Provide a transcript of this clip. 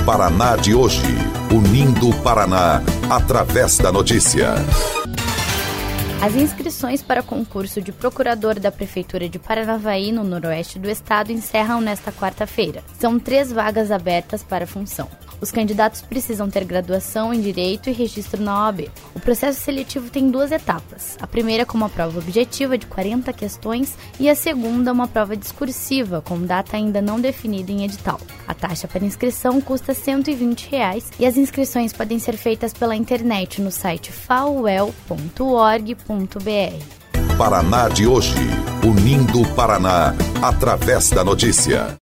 Paraná de hoje, unindo o Paraná através da notícia. As inscrições para concurso de procurador da Prefeitura de Paranavaí, no noroeste do estado, encerram nesta quarta-feira. São 3 vagas abertas para a função. Os candidatos precisam ter graduação em Direito e registro na OAB. O processo seletivo tem 2 etapas. A primeira com uma prova objetiva de 40 questões e a segunda uma prova discursiva, com data ainda não definida em edital. A taxa para inscrição custa R$ 120 e as inscrições podem ser feitas pela internet no site fauel.org.br. Paraná de hoje, unindo o Paraná através da notícia.